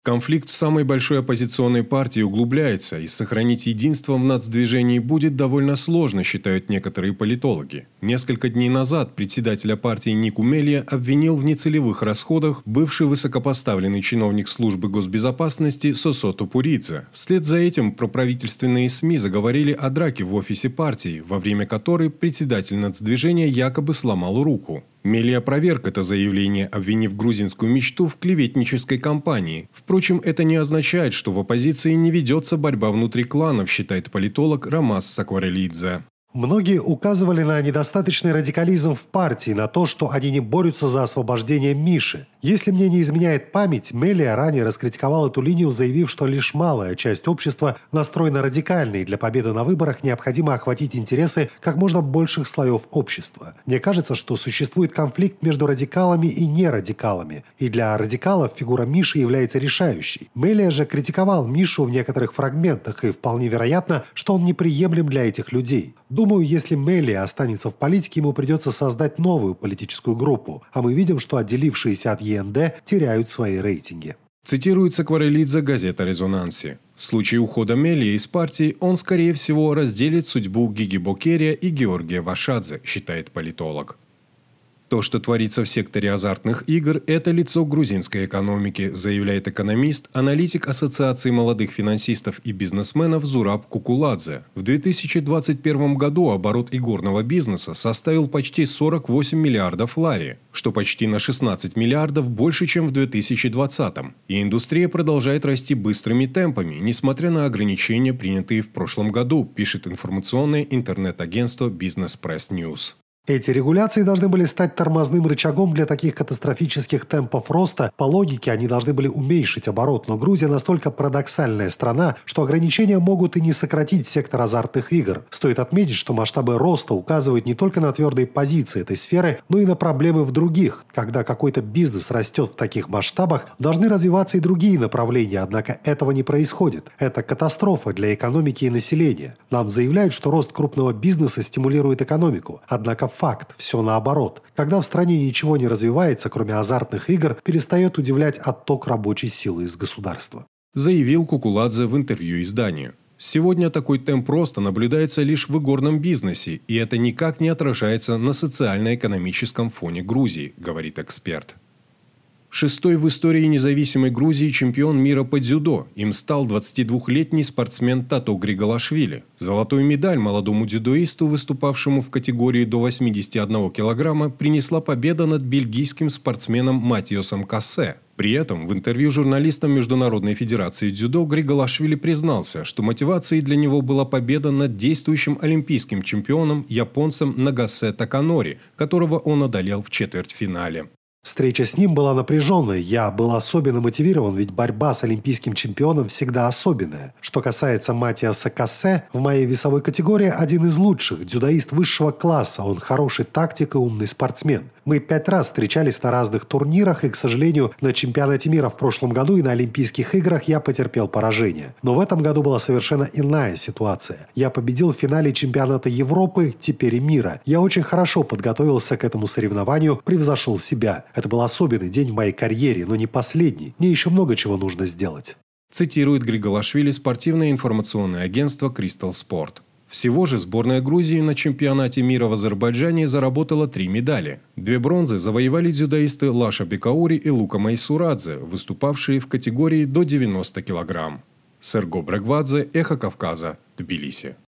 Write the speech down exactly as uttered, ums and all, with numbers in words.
Конфликт в самой большой оппозиционной партии углубляется, и сохранить единство в нацдвижении будет довольно сложно, считают некоторые политологи. Несколько дней назад председателя партии Нику Мелия обвинил в нецелевых расходах бывший высокопоставленный чиновник службы госбезопасности Сосо Тупуридзе. Вслед за этим проправительственные СМИ заговорили о драке в офисе партии, во время которой председатель нацдвижения якобы сломал руку. Мелия опроверг это заявление, обвинив грузинскую мечту в клеветнической кампании. Впрочем, это не означает, что в оппозиции не ведется борьба внутри кланов, считает политолог Ромас Сакварелидзе. Многие указывали на недостаточный радикализм в партии, на то, что они не борются за освобождение Миши. Если мне не изменяет память, Мелия ранее раскритиковал эту линию, заявив, что лишь малая часть общества настроена радикально, и для победы на выборах необходимо охватить интересы как можно больших слоев общества. Мне кажется, что существует конфликт между радикалами и нерадикалами, и для радикалов фигура Миши является решающей. Мелия же критиковал Мишу в некоторых фрагментах, и вполне вероятно, что он неприемлем для этих людей. Думаю, если Мелия останется в политике, ему придется создать новую политическую группу, а мы видим, что отделившиеся от ЕНД теряют свои рейтинги. Цитирует Сакварелидзе газета «Резонанси». В случае ухода Мелии из партии он, скорее всего, разделит судьбу Гиги Бокерия и Георгия Вашадзе, считает политолог. То, что творится в секторе азартных игр, это лицо грузинской экономики, заявляет экономист, аналитик Ассоциации молодых финансистов и бизнесменов Зураб Кукуладзе. В две тысячи двадцать первом году оборот игорного бизнеса составил почти сорок восемь миллиардов лари, что почти на шестнадцать миллиардов больше, чем в две тысячи двадцатом. И индустрия продолжает расти быстрыми темпами, несмотря на ограничения, принятые в прошлом году, пишет информационное интернет-агентство Business Press News. Эти регуляции должны были стать тормозным рычагом для таких катастрофических темпов роста. По логике, они должны были уменьшить оборот, но Грузия настолько парадоксальная страна, что ограничения могут и не сократить сектор азартных игр. Стоит отметить, что масштабы роста указывают не только на твердые позиции этой сферы, но и на проблемы в других. Когда какой-то бизнес растет в таких масштабах, должны развиваться и другие направления, однако этого не происходит. Это катастрофа для экономики и населения. Нам заявляют, что рост крупного бизнеса стимулирует экономику, однако факт, все наоборот. Когда в стране ничего не развивается, кроме азартных игр, перестает удивлять отток рабочей силы из государства. Заявил Кукуладзе в интервью изданию. Сегодня такой темп роста наблюдается лишь в игорном бизнесе, и это никак не отражается на социально-экономическом фоне Грузии, говорит эксперт. Шестой в истории независимой Грузии чемпион мира по дзюдо. Им стал двадцатидвухлетний спортсмен Тато Григолашвили. Золотую медаль молодому дзюдоисту, выступавшему в категории до восьмидесяти одного килограмма, принесла победа над бельгийским спортсменом Матиосом Кассе. При этом в интервью журналистам Международной федерации дзюдо Григолашвили признался, что мотивацией для него была победа над действующим олимпийским чемпионом японцем Нагасе Таканори, которого он одолел в четвертьфинале. Встреча с ним была напряженной. Я был особенно мотивирован, ведь борьба с олимпийским чемпионом всегда особенная. Что касается Матиаса Кассе, в моей весовой категории один из лучших. Дзюдоист высшего класса. Он хороший тактик и умный спортсмен. Мы пять раз встречались на разных турнирах, и, к сожалению, на чемпионате мира в прошлом году и на Олимпийских играх я потерпел поражение. Но в этом году была совершенно иная ситуация. Я победил в финале чемпионата Европы, теперь и мира. Я очень хорошо подготовился к этому соревнованию, превзошел себя. Это был особенный день в моей карьере, но не последний. Мне еще много чего нужно сделать. Цитирует Григолашвили спортивное информационное агентство Crystal Sport. Всего же сборная Грузии на чемпионате мира в Азербайджане заработала три медали. Две бронзы завоевали дзюдоисты Лаша Бекаури и Лука Майсурадзе, выступавшие в категории до девяноста килограмм. Серго Брегвадзе, Эхо Кавказа, Тбилиси.